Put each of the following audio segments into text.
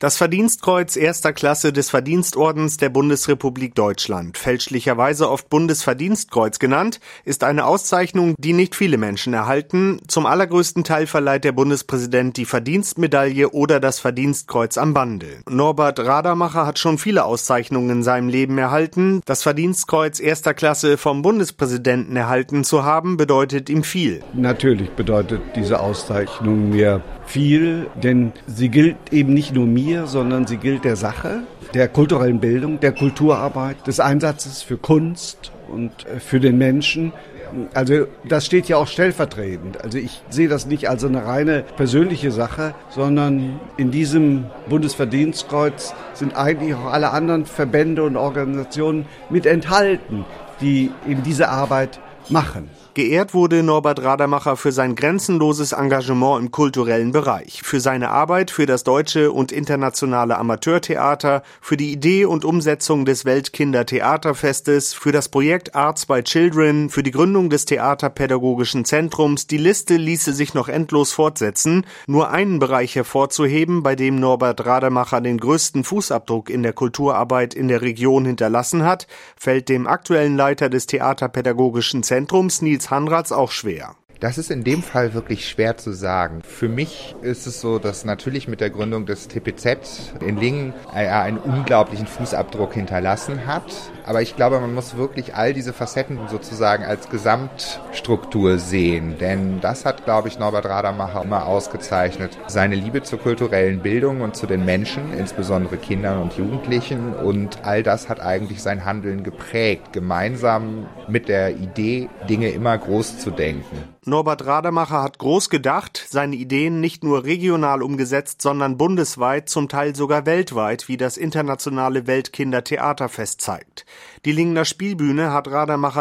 Das Verdienstkreuz erster Klasse des Verdienstordens der Bundesrepublik Deutschland, fälschlicherweise oft Bundesverdienstkreuz genannt, ist eine Auszeichnung, die nicht viele Menschen erhalten. Zum allergrößten Teil verleiht der Bundespräsident die Verdienstmedaille oder das Verdienstkreuz am Bande. Norbert Radermacher hat schon viele Auszeichnungen in seinem Leben erhalten. Das Verdienstkreuz erster Klasse vom Bundespräsidenten erhalten zu haben, bedeutet ihm viel. Natürlich bedeutet diese Auszeichnung mir viel, denn sie gilt eben nicht nur mir, sondern sie gilt der Sache, der kulturellen Bildung, der Kulturarbeit, des Einsatzes für Kunst und für den Menschen. Also das steht ja auch stellvertretend. Also ich sehe das nicht als eine reine persönliche Sache, sondern in diesem Bundesverdienstkreuz sind eigentlich auch alle anderen Verbände und Organisationen mit enthalten, die eben diese Arbeit machen. Geehrt wurde Norbert Radermacher für sein grenzenloses Engagement im kulturellen Bereich, für seine Arbeit für das deutsche und internationale Amateurtheater, für die Idee und Umsetzung des Weltkindertheaterfestes, für das Projekt Arts by Children, für die Gründung des Theaterpädagogischen Zentrums. Die Liste ließe sich noch endlos fortsetzen. Nur einen Bereich hervorzuheben, bei dem Norbert Radermacher den größten Fußabdruck in der Kulturarbeit in der Region hinterlassen hat, fällt dem aktuellen Leiter des Theaterpädagogischen Zentrums, Nils Hanratz, auch schwer. Das ist in dem Fall wirklich schwer zu sagen. Für mich ist es so, dass natürlich mit der Gründung des TPZ in Lingen er einen unglaublichen Fußabdruck hinterlassen hat. Aber ich glaube, man muss wirklich all diese Facetten sozusagen als Gesamtstruktur sehen. Denn das hat, glaube ich, Norbert Radermacher immer ausgezeichnet. Seine Liebe zur kulturellen Bildung und zu den Menschen, insbesondere Kindern und Jugendlichen. Und all das hat eigentlich sein Handeln geprägt, gemeinsam mit der Idee, Dinge immer groß zu denken. Norbert Radermacher hat groß gedacht, seine Ideen nicht nur regional umgesetzt, sondern bundesweit, zum Teil sogar weltweit, wie das internationale Weltkindertheaterfest zeigt. Die Lingener Spielbühne hat Radermacher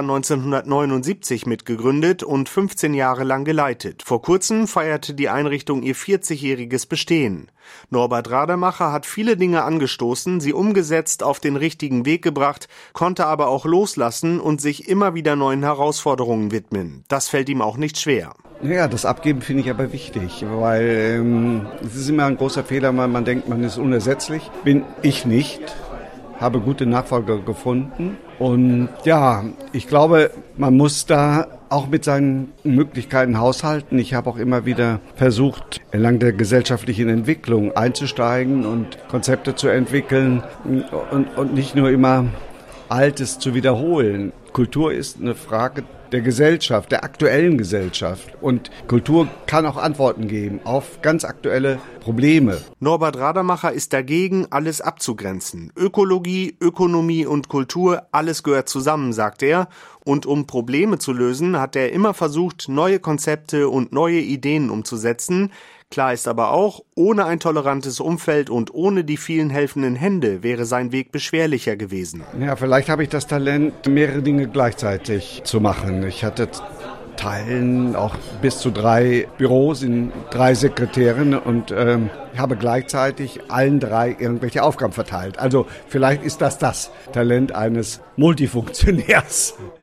1979 mitgegründet und 15 Jahre lang geleitet. Vor kurzem feierte die Einrichtung ihr 40-jähriges Bestehen. Norbert Radermacher hat viele Dinge angestoßen, sie umgesetzt, auf den richtigen Weg gebracht, konnte aber auch loslassen und sich immer wieder neuen Herausforderungen widmen. Das fällt ihm auch nicht schwer. Ja, das Abgeben finde ich aber wichtig, weil es ist immer ein großer Fehler, weil man denkt, man ist unersetzlich. Bin ich nicht. Habe gute Nachfolger gefunden und ja, ich glaube, man muss da auch mit seinen Möglichkeiten haushalten. Ich habe auch immer wieder versucht, entlang der gesellschaftlichen Entwicklung einzusteigen und Konzepte zu entwickeln und nicht nur immer Altes zu wiederholen. Kultur ist eine Frage der Gesellschaft, der aktuellen Gesellschaft. Und Kultur kann auch Antworten geben auf ganz aktuelle Probleme. Norbert Radermacher ist dagegen, alles abzugrenzen. Ökologie, Ökonomie und Kultur, alles gehört zusammen, sagt er. Und um Probleme zu lösen, hat er immer versucht, neue Konzepte und neue Ideen umzusetzen. Klar ist aber auch, ohne ein tolerantes Umfeld und ohne die vielen helfenden Hände wäre sein Weg beschwerlicher gewesen. Ja, vielleicht habe ich das Talent, mehrere Dinge gleichzeitig zu machen. Ich hatte Teilen auch bis zu 3 Büros in 3 Sekretären und habe gleichzeitig allen 3 irgendwelche Aufgaben verteilt. Also vielleicht ist das Talent eines Multifunktionärs.